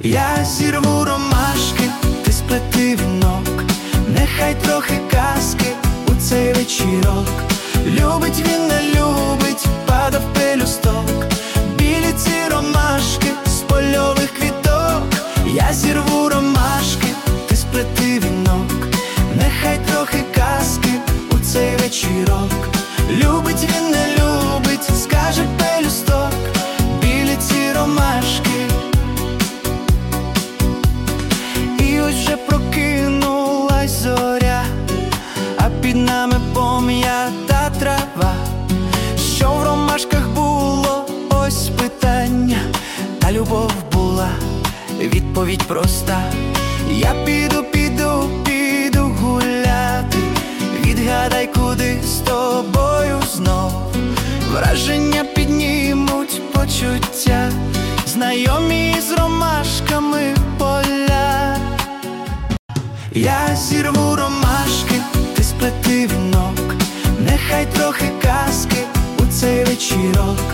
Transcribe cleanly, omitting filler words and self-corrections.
Я зірву ромашки, ти сплети вінок, нехай трохи казки у цей вечірок. Любить він, не любить, падав пелюсток, білі ці ромашки з польових квіток. Я зірву ромашки, ти сплети вінок, нехай трохи казки у цей вечірок. Любить він, не любить, скаже пелюсток, білі ці ромашки. І ось вже прокинулась зоря, а під нами пом'ята трава. Що в ромашках було, ось питання, та любов була, відповідь проста. Я піду гуляти, відгадай, куди з тобою знов. Враження піднімуть почуття, знайомі з ромашками поля. Я зірву ромашки, ти сплети вінок, нехай трохи казки у цей вечірок.